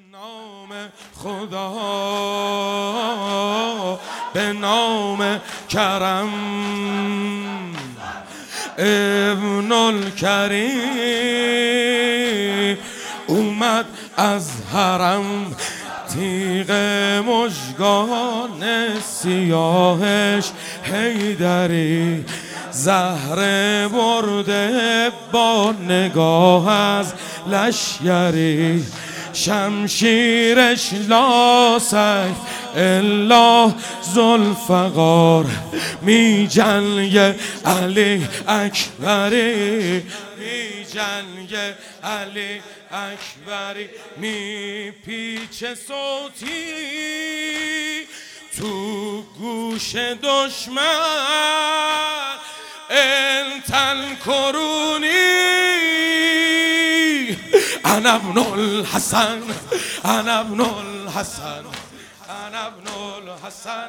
نام خدا، به نام کرم، ابن الکریم اومد از حرم. تیغ مژگان سیاهش حیدری، زهره برده با نگاه از لشگری. شمشیرش لا سیف الا ذوالفقار، می جنگ علی اکبری، می جنگ علی اکبری. می پیچه صوتی تو گوش دشمن، انتن کرونی انا ابن الحسن، انا ابن الحسن، انا ابن الحسن.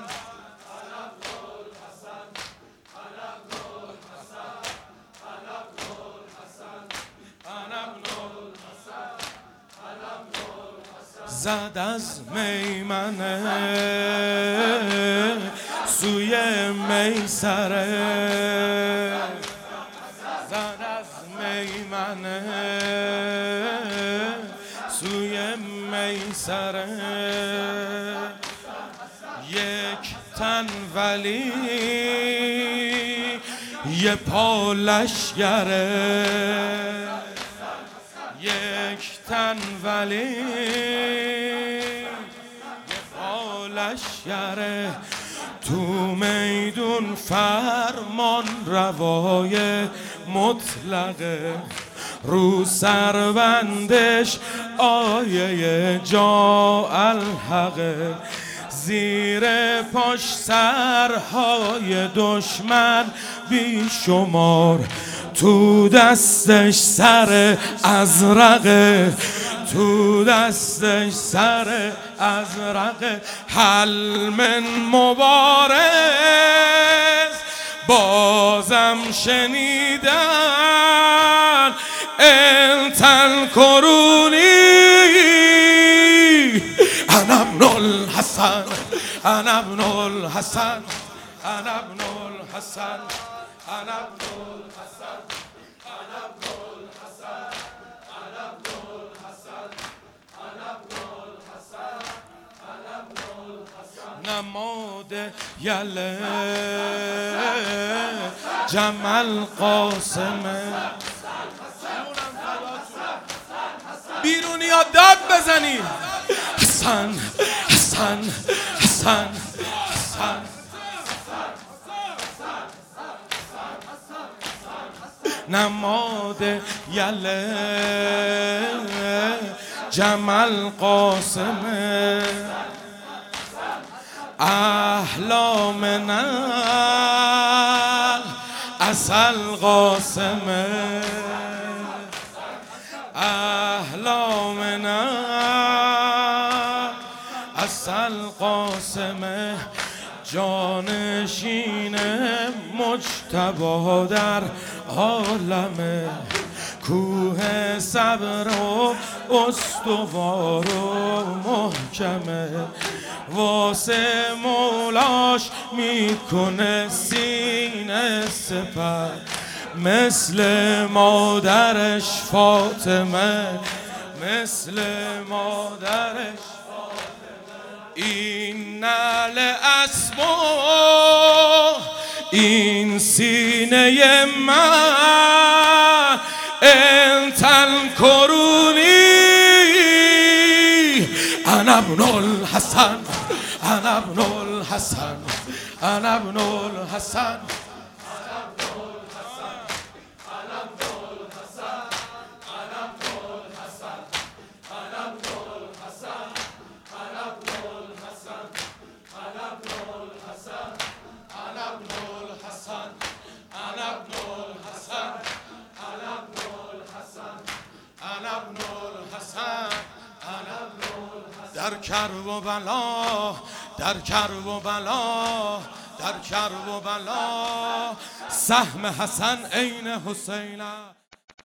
زد از میمنه سوی میسره، زد از میمنه سوی میسره. یک تن ولی یه پا لشگره، یک تن ولی یه پا لشگره. تو میدون فرمان روای مطلقه، رو سربندش آیه جا الحقه. زیر پاش سرهای دشمن بی شمار، تو دستش سر ازرقه، تو دستش سر ازرقه. حل من مبارز بازم شنیدن، انتن کرونی انا ابن الحسن، انا ابن الحسن، انا ابن الحسن، انا ابن الحسن، انا ابن الحسن، انا ابن الحسن، انا ابن الحسن، انا ابن الحسن. نماد یله جمل قاسمه، بیرونی ها داد بزنی حسن، حسن، حسن، حسن. نماد یله جمل قاسمه، احلام نل اصل قاسمه، احلام نل اصل قاسمه. جانشین مجتبی در عالمه، کوه صبر و استوار و محکمه. واسه مولاش میکنه سینه سپر، مثل مادرش فاطمه، مثل مادرش. این نعل اسما این سینه من، انتن کرونی انا ابن الحسن، انا ابن الحسن، انا ابن الحسن. در کرب و بلا، در کرب و بلا، در کرب و بلا، سهم حسن عین حسین.